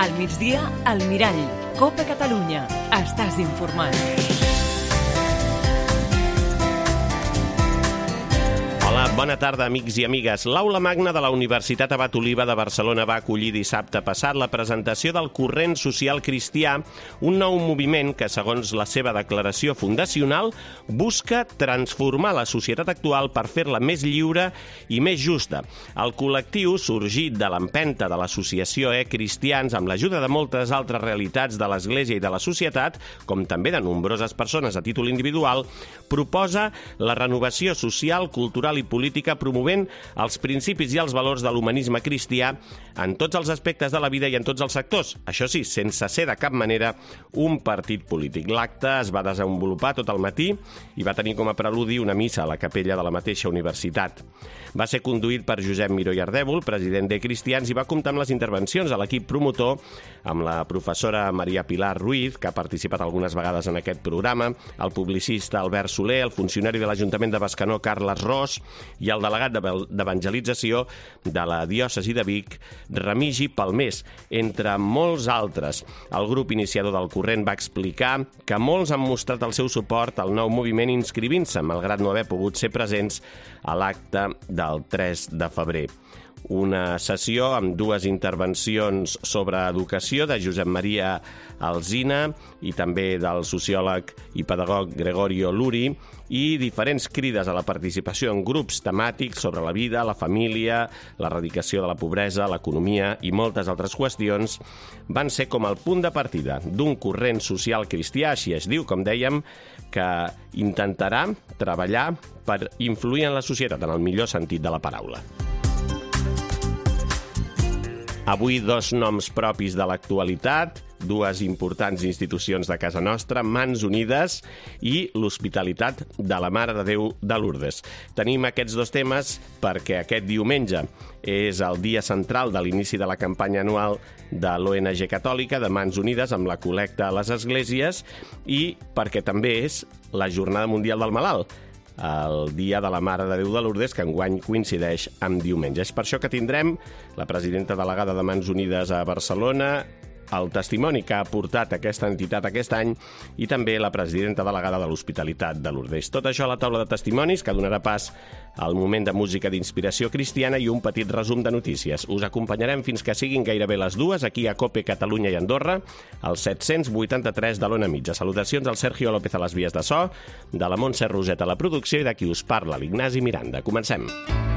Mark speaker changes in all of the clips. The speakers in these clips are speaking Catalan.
Speaker 1: Al migdia, al Mirall. Copa Catalunya. Estàs informat.
Speaker 2: Hola, bona tarda, amics i amigues. L'Aula Magna de la Universitat Abat Oliba de Barcelona va acollir dissabte passat la presentació del Corrent Social Cristià, un nou moviment que, segons la seva declaració fundacional, busca transformar la societat actual per fer-la més lliure i més justa. El col·lectiu, sorgit de l'empenta de l'associació Cristians, amb l'ajuda de moltes altres realitats de l'Església i de la societat, com també de nombroses persones a títol individual, proposa la renovació social, cultural i política promovent els principis i els valors de l'humanisme cristià en tots els aspectes de la vida i en tots els sectors. Això sí, sense ser de cap manera un partit polític. L'acte es va desenvolupar tot el matí i va tenir com a preludi una missa a la capella de la mateixa universitat. Va ser conduït per Josep Miró i Ardèvol, president de Cristians, i va comptar amb les intervencions de l'equip promotor, amb la professora Maria Pilar Ruiz, que ha participat algunes vegades en aquest programa, el publicista Albert Soler, el funcionari de l'Ajuntament de Bescanó, Carles Ros, i el delegat d'evangelització de la diòcesi de Vic, Remigi Palmés, entre molts altres. El grup iniciador del corrent va explicar que molts han mostrat el seu suport al nou moviment inscrivint-se, malgrat no haver pogut ser presents a l'acte del 3 de febrer. Una sessió amb dues intervencions sobre educació de Josep Maria Alsina i també del sociòleg i pedagog Gregorio Luri i diferents crides a la participació en grups temàtics sobre la vida, la família, l'erradicació de la pobresa, l'economia i moltes altres qüestions van ser com el punt de partida d'un corrent social cristià, així es diu, com dèiem, que intentarà treballar per influir en la societat en el millor sentit de la paraula. Avui dos noms propis de l'actualitat, dues importants institucions de casa nostra, Mans Unides i l'Hospitalitat de la Mare de Déu de Lourdes. Tenim aquests dos temes perquè aquest diumenge és el dia central de l'inici de la campanya anual de l'ONG Catòlica de Mans Unides amb la col·lecta a les esglésies i perquè també és la Jornada Mundial del Malalt, el dia de la Mare de Déu de Lourdes, que enguany coincideix amb diumenge. És per això que tindrem la presidenta delegada de Mans Unides a Barcelona, el testimoni que ha aportat aquesta entitat aquest any i també la presidenta delegada de l'Hospitalitat de Lourdes. Tot això a la taula de testimonis que donarà pas al moment de música d'inspiració cristiana i un petit resum de notícies. Us acompanyarem fins que siguin gairebé les 2 aquí a COPE Catalunya i Andorra, al 783 de l'Ona Mitja. Salutacions al Sergio López a les vies de so, de la Montse Roset a la producció i de qui us parla, l'Ignasi Miranda. Comencem.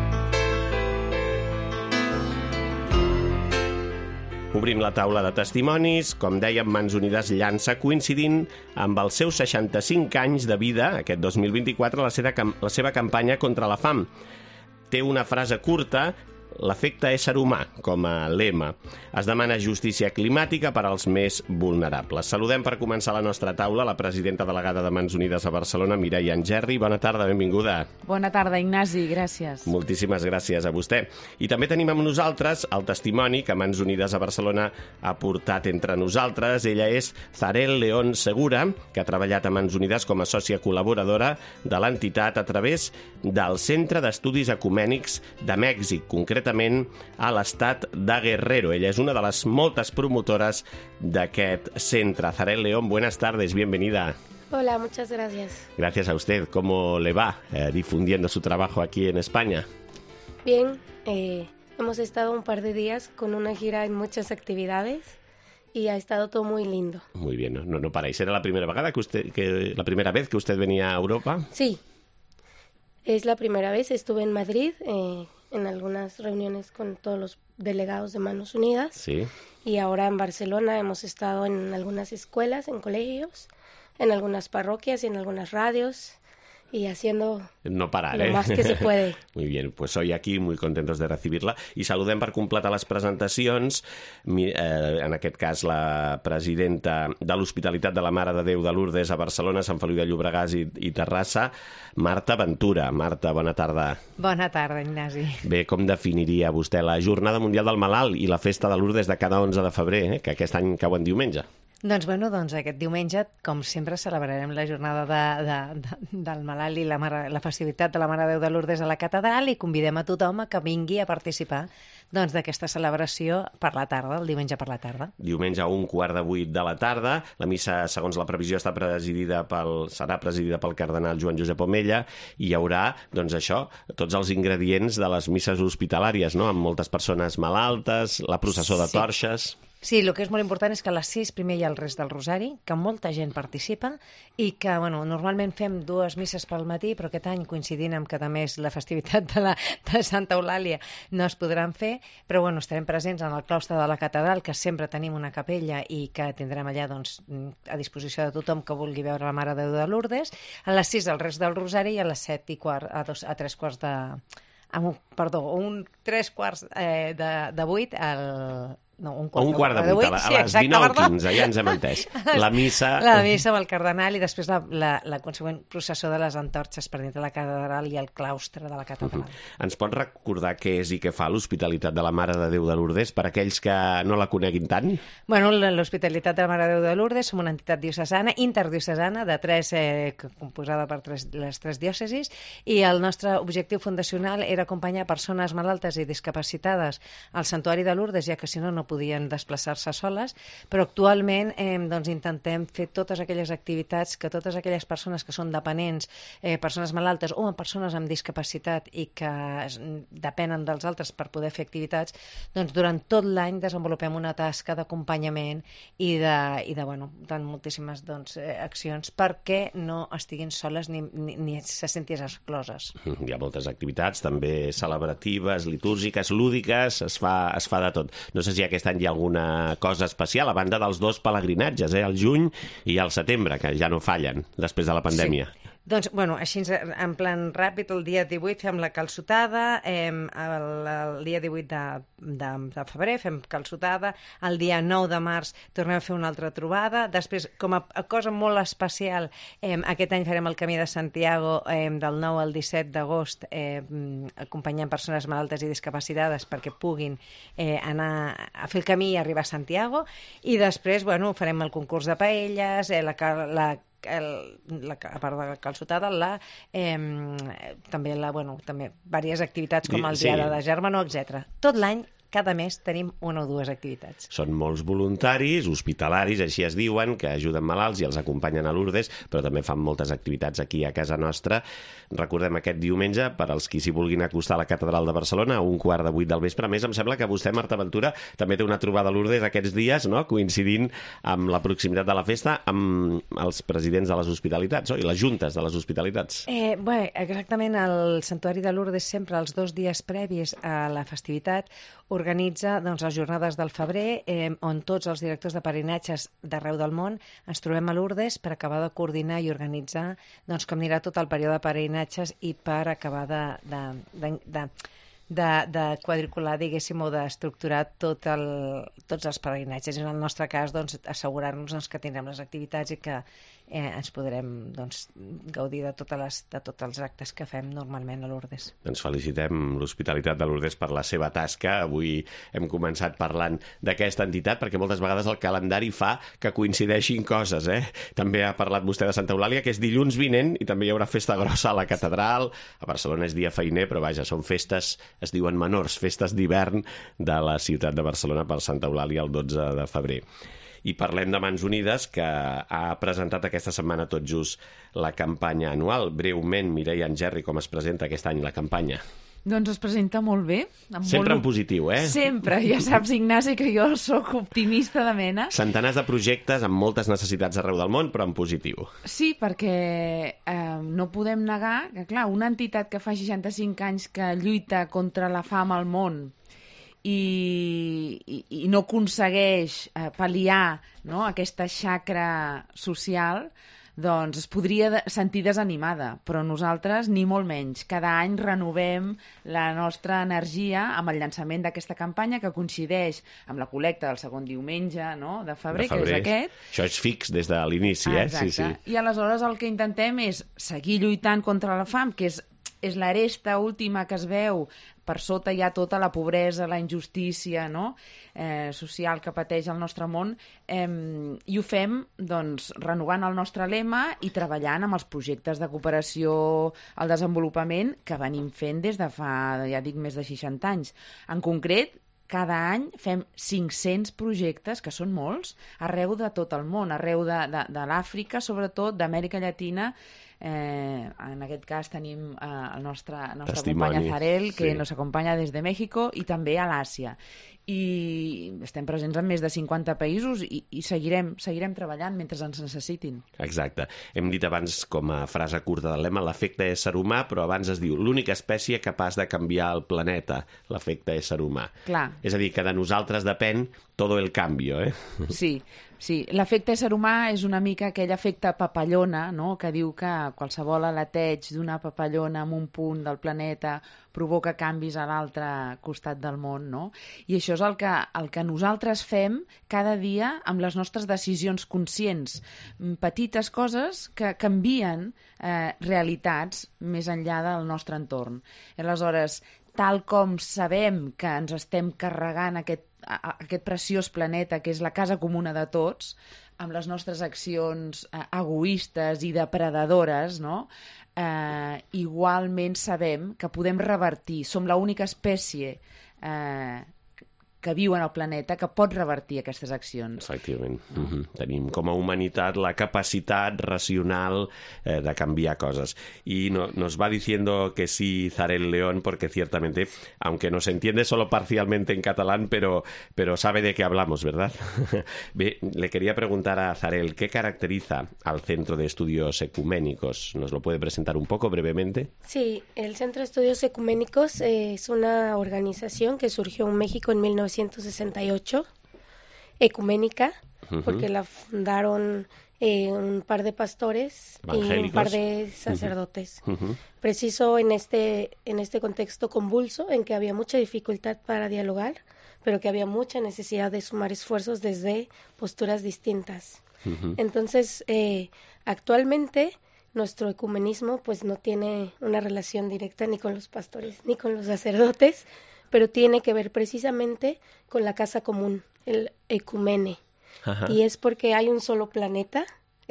Speaker 2: Obrim la taula de testimonis. Com dèiem, Mans Unides llança, coincidint amb els seus 65 anys de vida, aquest 2024, la seva campanya contra la fam. Té una frase curta, l'efecte ésser humà, com a lema. Es demana justícia climàtica per als més vulnerables. Saludem per començar la nostra taula la presidenta delegada de Mans Unides a Barcelona, Mireia Angerri. Bona tarda, benvinguda.
Speaker 3: Bona tarda, Ignasi, gràcies.
Speaker 2: Moltíssimes gràcies a vostè. I també tenim amb nosaltres el testimoni que Mans Unides a Barcelona ha portat entre nosaltres. Ella és Zarel León Segura, que ha treballat a Mans Unides com a sòcia col·laboradora de l'entitat a través del Centre d'Estudis Ecumènics de Mèxic, concretament a l'estat de Guerrero. Ella és una de les moltes promotores d'aquest centre. Zarel León, buenas tardes, bienvenida.
Speaker 4: Hola, muchas gracias.
Speaker 2: Gracias a usted. ¿Cómo le va difundiendo su trabajo aquí en España?
Speaker 4: Bien, hemos estado un par de días con una gira en muchas actividades y ha estado todo muy lindo.
Speaker 2: Muy bien, no paráis. ¿Era la primera vez que usted venía a Europa?
Speaker 4: Sí, es la primera vez. Estuve en Madrid, en algunas reuniones con todos los delegados de Manos Unidas.
Speaker 2: Sí.
Speaker 4: Y ahora en Barcelona hemos estado en algunas escuelas, en colegios, en algunas parroquias y en algunas radios y haciendo
Speaker 2: no parar,
Speaker 4: lo más que se puede.
Speaker 2: Muy bien, pues hoy aquí muy contentos de recibir-la i saludem per completar les presentacions, en aquest cas la presidenta de l'Hospitalitat de la Mare de Déu de Lourdes a Barcelona, Sant Feliu de Llobregat i Terrassa, Marta Ventura. Marta, bona tarda.
Speaker 3: Bona tarda, Ignasi.
Speaker 2: Bé, com definiria vostè la Jornada Mundial del Malalt i la Festa de Lourdes de cada 11 de febrer, que aquest any cau en diumenge?
Speaker 3: Doncs aquest diumenge, com sempre, celebrarem la jornada del malalt i la festivitat de la Mare de Déu de Lourdes a la catedral i convidem a tothom a que vingui a participar d'aquesta celebració per la tarda, el diumenge per la tarda.
Speaker 2: Diumenge a 7:15 de la tarda. La missa, segons la previsió, serà presidida pel cardenal Joan Josep Omella i hi haurà, tots els ingredients de les misses hospitalàries, no?, amb moltes persones malaltes, la processó de torxes...
Speaker 3: Sí, el que és molt important és que a les 6 primer hi ha el rest del Rosari, que molta gent participa i que, normalment fem 2 misses pel matí, però aquest any coincidint amb que també és la festivitat de Santa Eulàlia no es podran fer, però estarem presents en el claustre de la catedral, que sempre tenim una capella i que tindrem allà a disposició de tothom que vulgui veure la Mare de Déu de Lourdes. A les 6 el rest del Rosari i a les 7:15 a 3:15 de 8 un quart de 8,
Speaker 2: a les 19:15, ja ens hem entès. La missa
Speaker 3: amb el cardenal i després la consegüent processó de les antorxes per dintre de la catedral i el claustre de la catedral.
Speaker 2: Ens pots recordar què és i què fa l'Hospitalitat de la Mare de Déu de Lourdes per aquells que no la coneguin tant?
Speaker 3: L'Hospitalitat de la Mare de Déu de Lourdes som una entitat diocesana, interdiocesana, composada per les 3 diòcesis, i el nostre objectiu fundacional era acompanyar persones malaltes i discapacitades al Santuari de Lourdes, ja que si no podien desplaçar-se soles, però actualment intentem fer totes aquelles activitats que totes aquelles persones que són dependents, persones malaltes o persones amb discapacitat i que depenen dels altres per poder fer activitats, durant tot l'any desenvolupem una tasca d'acompanyament i de moltíssimes accions perquè no estiguin soles ni se sentin excloses.
Speaker 2: Hi ha moltes activitats, també celebratives, litúrgiques, lúdiques, es fa de tot. No sé si aquest any hi ha alguna cosa especial, a banda dels 2 pelegrinatges, el juny i el setembre, que ja no fallen després de la pandèmia.
Speaker 3: Sí. Així en plan ràpid, el dia 18 fem la calçotada, el dia 18 de febrer fem calçotada, el dia 9 de març tornem a fer una altra trobada, després, com a cosa molt especial, aquest any farem el Camí de Santiago del 9 al 17 d'agost, acompanyant persones malaltes i discapacitades perquè puguin anar a fer el camí i arribar a Santiago, i després farem el concurs de paelles, a part de la calçotada, també diverses activitats com el Diada de Germanor, etc. Tot l'any, cada mes tenim 1 o 2 activitats.
Speaker 2: Són molts voluntaris, hospitalaris, així es diuen, que ajuden malalts i els acompanyen a Lourdes, però també fan moltes activitats aquí a casa nostra. Recordem aquest diumenge, per als qui s'hi vulguin acostar a la Catedral de Barcelona, a 7:15 del vespre. A més, em sembla que vostè, Marta Ventura, també té una trobada a Lourdes aquests dies, no?, coincidint amb la proximitat de la festa amb els presidents de les hospitalitats, i les juntes de les hospitalitats.
Speaker 3: Exactament, el Santuari de Lourdes sempre els 2 dies previs a la festivitat organitza les jornades del febrer on tots els directors de peregrinatges d'arreu del món ens trobem a Lourdes per acabar de coordinar i organitzar com anirà tot el període de peregrinatges i per acabar de quadricular, diguéssim, o d'estructurar tots els peregrinatges. En el nostre cas, assegurar-nos que tindrem les activitats i que ens podrem gaudir de tots els actes que fem normalment a Lourdes.
Speaker 2: Ens felicitem l'Hospitalitat de Lourdes per la seva tasca. Avui hem començat parlant d'aquesta entitat perquè moltes vegades el calendari fa que coincideixin coses. També ha parlat vostè de Santa Eulàlia, que és dilluns vinent i també hi haurà festa grossa a la catedral. A Barcelona és dia feiner, però vaja, són festes, es diuen menors, festes d'hivern de la ciutat de Barcelona per Santa Eulàlia el 12 de febrer. I parlem de Mans Unides, que ha presentat aquesta setmana tot just la campanya anual. Breument, Mireia Angerri, com es presenta aquest any la campanya?
Speaker 1: Doncs es presenta molt bé.
Speaker 2: Sempre en positiu,
Speaker 1: Sempre. Ja saps, Ignasi, que jo sóc optimista de mena.
Speaker 2: Centenars de projectes amb moltes necessitats arreu del món, però en positiu.
Speaker 1: Sí, perquè no podem negar que, clar, una entitat que fa 65 anys que lluita contra la fam al món i no aconsegueix pal·liar aquesta xacra social, doncs es podria sentir desanimada, però nosaltres ni molt menys. Cada any renovem la nostra energia amb el llançament d'aquesta campanya que coincideix amb la col·lecta del segon diumenge de febrer, que és aquest.
Speaker 2: Això és fix des de l'inici,
Speaker 1: Exacte. Sí. I aleshores el que intentem és seguir lluitant contra la fam, que és és l'aresta última que es veu. Per sota hi ha tota la pobresa, la injustícia, no? Social que pateix el nostre món, i ho fem doncs, renovant el nostre lema i treballant amb els projectes de cooperació al desenvolupament que venim fent des de fa, ja dic, més de 60 anys. En concret, cada any fem 500 projectes, que són molts, arreu de tot el món, arreu de l'Àfrica, sobretot, d'Amèrica Llatina. En aquest cas tenim el nostre companya Zarel, que nos acompanya des de Mèxico, i també a l'Àsia. I estem presents en més de 50 països i seguirem treballant mentre ens necessitin.
Speaker 2: Exacte. Hem dit abans, com a frase curta del lema, l'efecte ésser humà, però abans es diu l'única espècie capaç de canviar el planeta, l'efecte ésser humà.
Speaker 1: Clar.
Speaker 2: És a dir, que de nosaltres depèn todo el cambio,
Speaker 1: Sí. L'efecte ésser humà és una mica aquell efecte papallona, no?, que diu que qualsevol aleteig d'una papallona en un punt del planeta provoca canvis a l'altre costat del món, no? I això és el que nosaltres fem cada dia amb les nostres decisions conscients. Petites coses que canvien realitats més enllà del nostre entorn. Aleshores, tal com sabem que ens estem carregant aquest preciós planeta, que és la casa comuna de tots, amb les nostres accions egoistes i depredadores, no? Igualment sabem que podem revertir. Som l'única espècie que viu en el planeta que pot revertir aquestes accions.
Speaker 2: Efectivament. Tenim com a humanitat la capacitat racional de cambiar cosas. Y nos va diciendo que sí Zarel León, porque ciertamente, aunque nos entiende solo parcialmente en catalán, pero sabe de qué hablamos, ¿verdad? Bé, le quería preguntar a Zarel, ¿qué caracteriza al Centro de Estudios Ecuménicos? ¿Nos lo puede presentar un poco brevemente?
Speaker 4: Sí, el Centro de Estudios Ecuménicos es una organización que surgió en México en 1968, ecuménica, porque la fundaron un par de pastores y un par de sacerdotes. Preciso en este contexto convulso, en que había mucha dificultad para dialogar, pero que había mucha necesidad de sumar esfuerzos desde posturas distintas. Entonces, actualmente nuestro ecumenismo pues no tiene una relación directa ni con los pastores ni con los sacerdotes, pero tiene que ver precisamente con la casa común, el ecumene. Y es porque hay un solo planeta,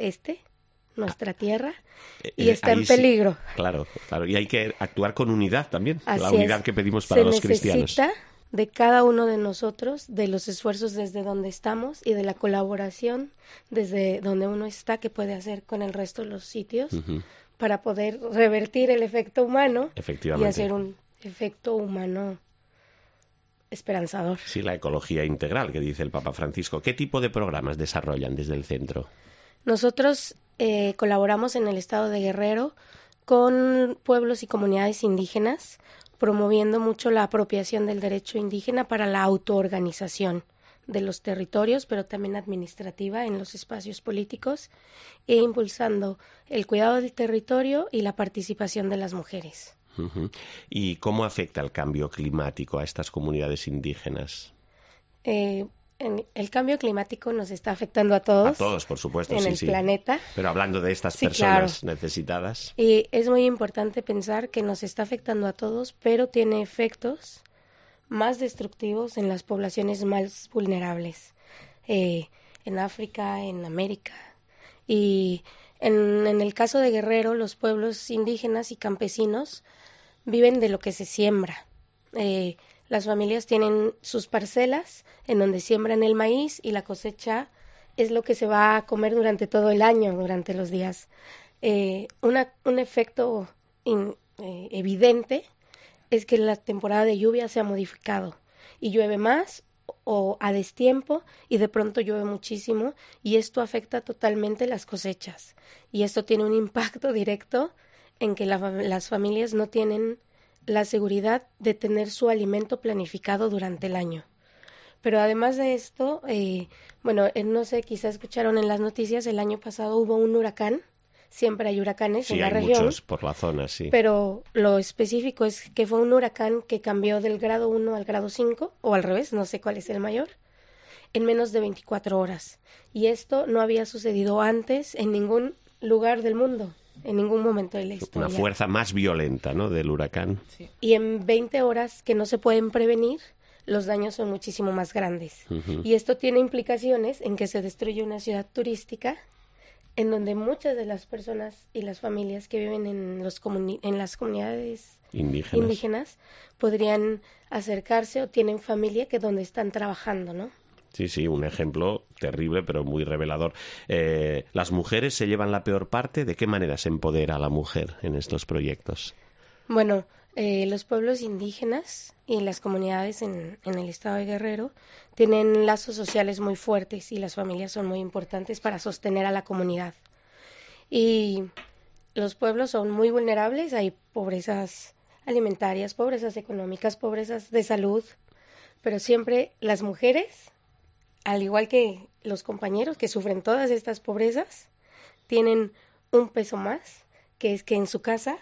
Speaker 4: nuestra Tierra, y está en peligro.
Speaker 2: Sí, claro, y hay que actuar con unidad también, la unidad que pedimos para los cristianos.
Speaker 4: Se necesita de cada uno de nosotros, de los esfuerzos desde donde estamos y de la colaboración desde donde uno está, que puede hacer con el resto de los sitios, para poder revertir el efecto humano y hacer un efecto humano esperanzador.
Speaker 2: Sí, la ecología integral que dice el Papa Francisco. ¿Qué tipo de programas desarrollan desde el centro?
Speaker 4: Nosotros colaboramos en el estado de Guerrero con pueblos y comunidades indígenas, promoviendo mucho la apropiación del derecho indígena para la autoorganización de los territorios, pero también administrativa en los espacios políticos, e impulsando el cuidado del territorio y la participación de las mujeres.
Speaker 2: ¿Y cómo afecta el cambio climático a estas comunidades indígenas?
Speaker 4: El cambio climático nos está afectando a todos.
Speaker 2: A todos, por supuesto,
Speaker 4: en el planeta.
Speaker 2: Pero hablando de estas personas necesitadas.
Speaker 4: Y es muy importante pensar que nos está afectando a todos, pero tiene efectos más destructivos en las poblaciones más vulnerables. En África, en América. Y en el caso de Guerrero, los pueblos indígenas y campesinos viven de lo que se siembra. Las familias tienen sus parcelas en donde siembran el maíz y la cosecha es lo que se va a comer durante todo el año, durante los días. Un efecto evidente es que la temporada de lluvia se ha modificado y llueve más o a destiempo y de pronto llueve muchísimo y esto afecta totalmente las cosechas. Y esto tiene un impacto directo en que las familias no tienen la seguridad de tener su alimento planificado durante el año. Pero además de esto, no sé, quizás escucharon en las noticias, el año pasado hubo un huracán, siempre hay huracanes en la región. Sí, hay
Speaker 2: muchos por la zona, sí.
Speaker 4: Pero lo específico es que fue un huracán que cambió del grado 1 al grado 5, o al revés, no sé cuál es el mayor, en menos de 24 horas. Y esto no había sucedido antes en ningún lugar del mundo. en ningún momento de la historia.
Speaker 2: Una fuerza más violenta, ¿no?, del huracán.
Speaker 1: Sí.
Speaker 4: Y en 20 horas que no se pueden prevenir, los daños son muchísimo más grandes. Y esto tiene implicaciones en que se destruye una ciudad turística en donde muchas de las personas y las familias que viven en las comunidades indígenas podrían acercarse o tienen familia que donde están trabajando, ¿no?
Speaker 2: Sí, un ejemplo terrible, pero muy revelador. ¿Las mujeres se llevan la peor parte? ¿De qué manera se empodera a la mujer en estos proyectos?
Speaker 4: Bueno, los pueblos indígenas y las comunidades en el estado de Guerrero tienen lazos sociales muy fuertes y las familias son muy importantes para sostener a la comunidad. Y los pueblos son muy vulnerables, hay pobrezas alimentarias, pobrezas económicas, pobrezas de salud, pero siempre las mujeres, al igual que los compañeros que sufren todas estas pobrezas, tienen un peso más, que es que en su casa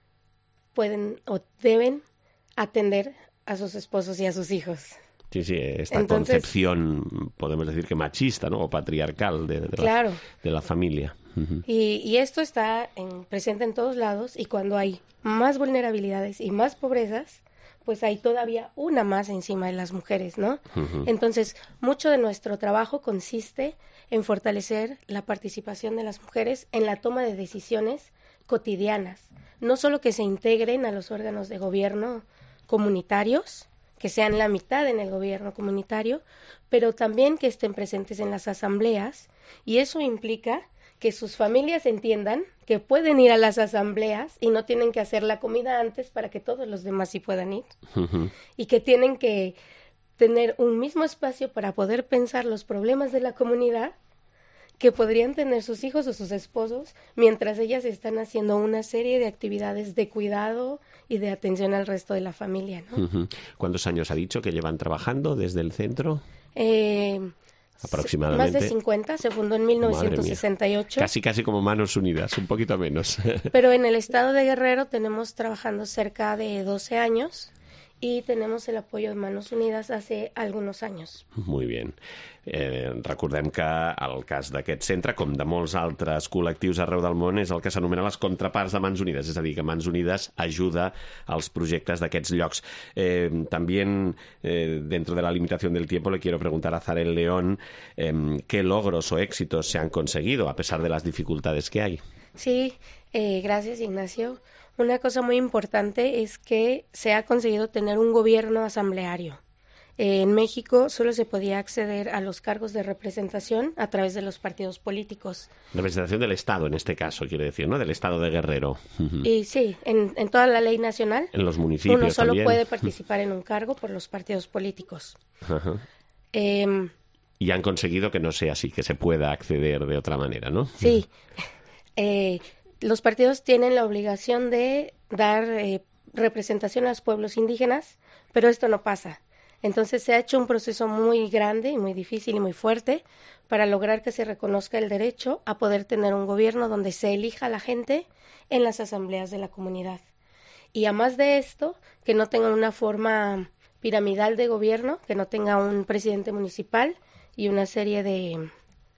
Speaker 4: pueden o deben atender a sus esposos y a sus hijos.
Speaker 2: Sí, esta
Speaker 4: Entonces,
Speaker 2: concepción, podemos decir que machista, ¿no?, o patriarcal de la familia.
Speaker 4: Y esto está presente en todos lados, y cuando hay más vulnerabilidades y más pobrezas, pues hay todavía una más encima de las mujeres, ¿no? Entonces, mucho de nuestro trabajo consiste en fortalecer la participación de las mujeres en la toma de decisiones cotidianas. No solo que se integren a los órganos de gobierno comunitarios, que sean la mitad en el gobierno comunitario, pero también que estén presentes en las asambleas, y eso implica que sus familias entiendan que pueden ir a las asambleas y no tienen que hacer la comida antes para que todos los demás sí puedan ir, y que tienen que tener un mismo espacio para poder pensar los problemas de la comunidad que podrían tener sus hijos o sus esposos mientras ellas están haciendo una serie de actividades de cuidado y de atención al resto de la familia, ¿no?
Speaker 2: ¿Cuántos años ha dicho que llevan trabajando desde el centro? Aproximadamente.
Speaker 4: Más de 50, se fundó en 1968.
Speaker 2: Casi como Manos Unidas, un poquito menos.
Speaker 4: Pero en el estado de Guerrero tenemos trabajando cerca de 12 años y tenemos el apoyo de Manos Unides hace algunos anys.
Speaker 2: Molt bé. Recordem que el cas d'aquest centre, com de molts altres col·lectius arreu del món, és el que s'anomena les contraparts de Mans Unides, és a dir, que Mans Unides ajuda als projectes d'aquests llocs. También, dentro de la limitación del tiempo, le quiero preguntar a Zarel León qué logros o éxitos se han conseguido a pesar de las dificultades que hay.
Speaker 4: Sí, gracias, Ignacio. Una cosa muy importante es que se ha conseguido tener un gobierno asambleario. En México solo se podía acceder a los cargos de representación a través de los partidos políticos.
Speaker 2: Representación del Estado, en este caso, quiere decir, ¿no? Del Estado de Guerrero.
Speaker 4: Y sí, en toda la ley nacional.
Speaker 2: En los municipios
Speaker 4: uno solo
Speaker 2: también
Speaker 4: puede participar en un cargo por los partidos políticos.
Speaker 2: Y han conseguido que no sea así, que se pueda acceder de otra manera, ¿no?
Speaker 4: Sí. Los partidos tienen la obligación de dar representación a los pueblos indígenas, pero esto no pasa. Entonces se ha hecho un proceso muy grande y muy difícil y muy fuerte para lograr que se reconozca el derecho a poder tener un gobierno donde se elija a la gente en las asambleas de la comunidad. Y además de esto, que no tenga una forma piramidal de gobierno, que no tenga un presidente municipal y una serie de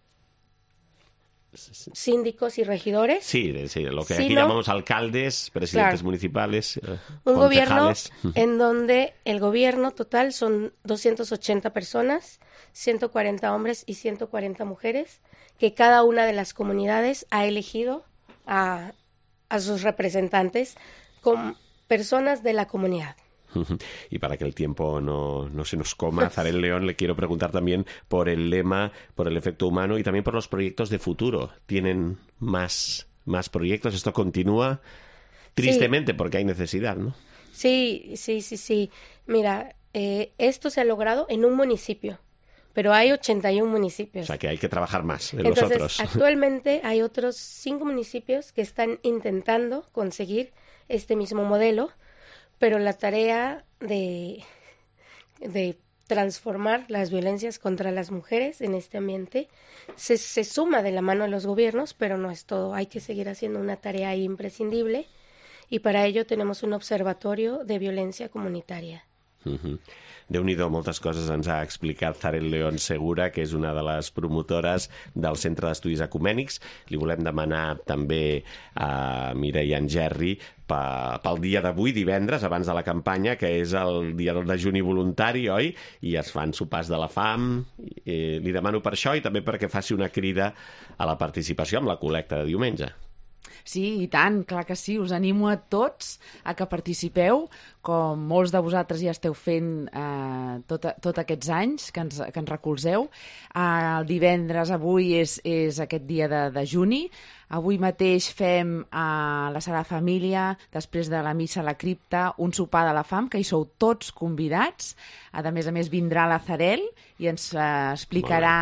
Speaker 4: síndicos y regidores.
Speaker 2: Sí, lo que aquí llamamos alcaldes, presidentes
Speaker 4: claro,
Speaker 2: municipales,
Speaker 4: un
Speaker 2: concejales.
Speaker 4: Gobierno en donde el gobierno total son 280 personas, 140 hombres y 140 mujeres, que cada una de las comunidades ha elegido a sus representantes como personas de la comunidad.
Speaker 2: Y para que el tiempo no se nos coma, Zarel León, le quiero preguntar también por el lema, por el efecto humano y también por los proyectos de futuro. ¿Tienen más proyectos? ¿Esto continúa? Tristemente, sí, porque hay necesidad, ¿no?
Speaker 4: Sí. Mira, esto se ha logrado en un municipio, pero hay 81 municipios.
Speaker 2: O sea, que hay que trabajar más en
Speaker 4: Entonces,
Speaker 2: los otros.
Speaker 4: Actualmente hay otros 5 municipios que están intentando conseguir este mismo modelo, pero la tarea de transformar las violencias contra las mujeres en este ambiente se suma de la mano de los gobiernos, pero no es todo. Hay que seguir haciendo una tarea imprescindible y para ello tenemos un observatorio de violencia comunitaria.
Speaker 2: Déu-n'hi-do, moltes coses ens ha explicat Zarel León Segura, que és una de les promotores del Centre d'Estudis Ecumènics. Li volem demanar també a Mireia Engerri pel dia d'avui, divendres, abans de la campanya, que és el dia del dejuni voluntari, oi? I es fan sopars de la fam. Li demano per això i també perquè faci una crida a la participació amb la col·lecta de diumenge.
Speaker 1: Sí, i tant, clar que sí. Us animo a tots a que participeu, com molts de vosaltres ja esteu fent tots aquests anys que ens recolzeu. El divendres avui és aquest dia de juni. Avui mateix fem a la Sagrada Família, després de la missa a la cripta, un sopar de la fam, que hi sou tots convidats. A més, vindrà la Zarel i ens explicarà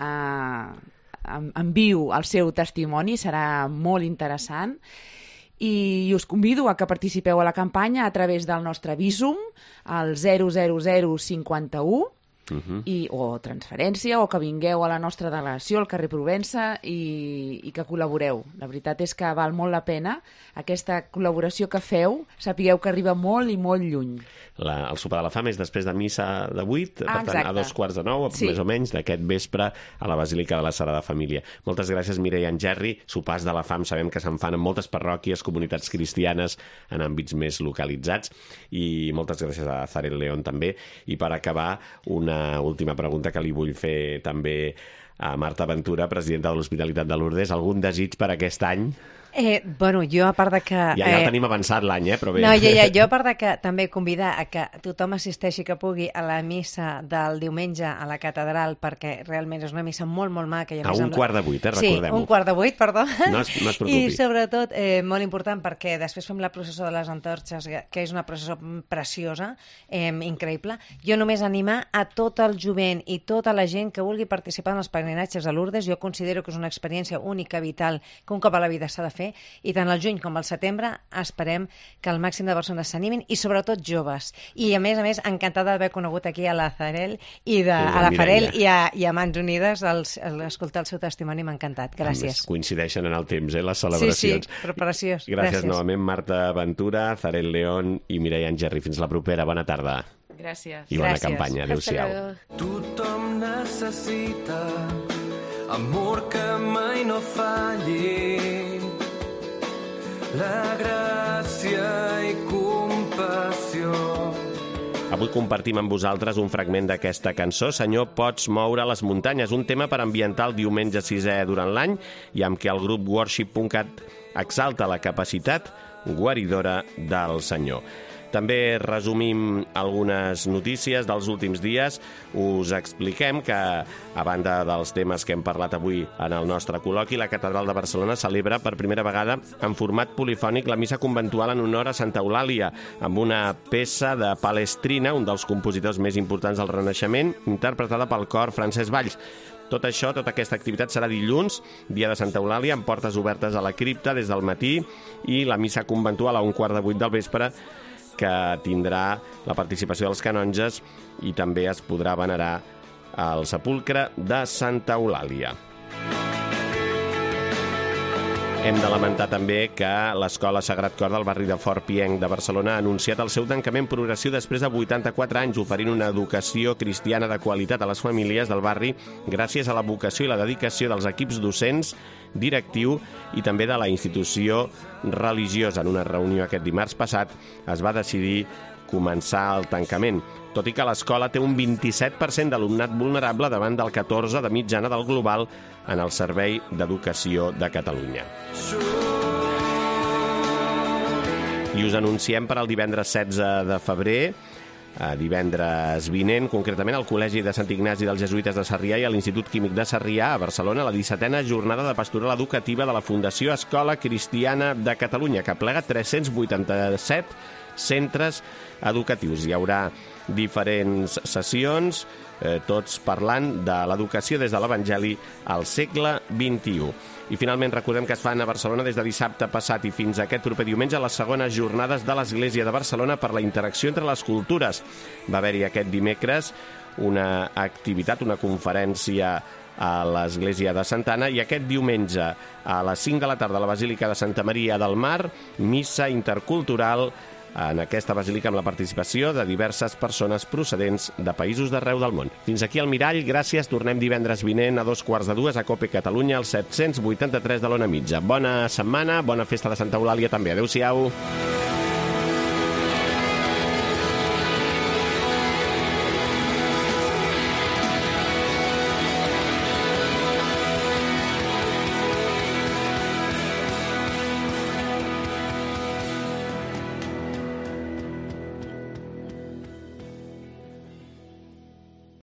Speaker 1: en viu el seu testimoni, serà molt interessant. I us convido a que participeu a la campanya a través del nostre Bizum, el 00051, o transferència, o que vingueu a la nostra delegació al carrer Provença i que col·laboreu. La veritat és que val molt la pena aquesta col·laboració que feu, sapigueu que arriba molt i molt lluny.
Speaker 2: El sopar de la fam és després de missa de 8, per tant, a 8:45,
Speaker 1: sí,
Speaker 2: més o menys, d'aquest vespre a la Basílica de la Sagrada Família. Moltes gràcies, Mireia Engerri. Sopars de la fam sabem que se'n fan en moltes parròquies, comunitats cristianes, en àmbits més localitzats, i moltes gràcies a Zarel León també. I per acabar, una última pregunta que li vull fer també a Marta Ventura, presidenta de l'Hospitalitat de Lourdes. Algun desig per aquest any?
Speaker 3: Bueno, jo a part de que...
Speaker 2: Ja tenim avançat l'any, però bé.
Speaker 3: No, jo a part de que també convidar a que tothom assisteixi que pugui a la missa del diumenge a la catedral, perquè realment és una missa molt, molt maca.
Speaker 2: A 7:15, recordem-ho.
Speaker 3: Sí, 7:15, perdó.
Speaker 2: No es preocupi.
Speaker 3: I sobretot, molt important, perquè després fem la processó de les antorxes, que és una processó preciosa, increïble. Jo només animar a tot el jovent i tota la gent que vulgui participar en els peregrinatges a Lourdes. Jo considero que és una experiència única, vital, que un cop a la vida s'ha de fer, i tant al juny com al setembre esperem que el màxim de persones s'animin, i sobretot joves. I a més, encantada d'haver conegut aquí a la Zarel i a la Farel i a Mans Unides. Escoltar el seu testimoni m'ha encantat. Gràcies.
Speaker 2: A més, coincideixen en el temps, les celebracions.
Speaker 3: Sí, però preciós.
Speaker 2: Gràcies novament, Marta Ventura, Zarel León i Mireia Engerri. Fins la propera. Bona tarda.
Speaker 1: Gràcies.
Speaker 2: I bona campanya. Adéu-siau.
Speaker 5: Tothom necessita amor que mai no falli, la gràcia i compassió.
Speaker 2: Avui compartim amb vosaltres un fragment d'aquesta cançó, Senyor, pots moure les muntanyes, un tema per ambientar el diumenge 6è durant l'any i amb què el grup Worship.cat exalta la capacitat guaridora del Senyor. També resumim algunes notícies dels últims dies. Us expliquem que, a banda dels temes que hem parlat avui en el nostre col·loqui, la Catedral de Barcelona celebra per primera vegada en format polifònic la missa conventual en honor a Santa Eulàlia, amb una peça de Palestrina, un dels compositors més importants del Renaixement, interpretada pel cor Francesc Valls. Tot això, tota aquesta activitat serà dilluns, dia de Santa Eulàlia, amb portes obertes a la cripta des del matí, i la missa conventual a 7:15 del vespre, que tindrà la participació dels canonges, i també es podrà venerar al sepulcre de Santa Eulàlia. Hem de lamentar també que l'Escola Sagrat Cor del barri de Fort Pienc de Barcelona ha anunciat el seu tancament progressiu després de 84 anys, oferint una educació cristiana de qualitat a les famílies del barri gràcies a la vocació i la dedicació dels equips docents, directiu i també de la institució religiosa. En una reunió aquest dimarts passat es va decidir començar el tancament, tot i que l'escola té un 27% d'alumnat vulnerable davant del 14% de mitjana del global en el Servei d'Educació de Catalunya. I us anunciem per al divendres 16 de febrer, divendres vinent, concretament al Col·legi de Sant Ignasi dels Jesuïtes de Sarrià i a l'Institut Químic de Sarrià, a Barcelona, la 17a jornada de pastoral educativa de la Fundació Escola Cristiana de Catalunya, que plega 387 centres educatius. Hi haurà diferents sessions, tots parlant de l'educació des de l'Evangeli al segle XXI. I finalment recordem que es fan a Barcelona des de dissabte passat i fins a aquest proper diumenge les segones jornades de l'Església de Barcelona per la interacció entre les cultures. Va haver-hi aquest dimecres una activitat, una conferència a l'Església de Santa Anna, i aquest diumenge a les 5 de la tarda a la Basílica de Santa Maria del Mar, missa intercultural en aquesta basílica amb la participació de diverses persones procedents de països d'arreu del món. Fins aquí el Mirall, gràcies. Tornem divendres vinent a 2:15 a COPE Catalunya, al 783 de l'Ona Mitja. Bona setmana, bona festa de Santa Eulàlia també. Adéu-siau.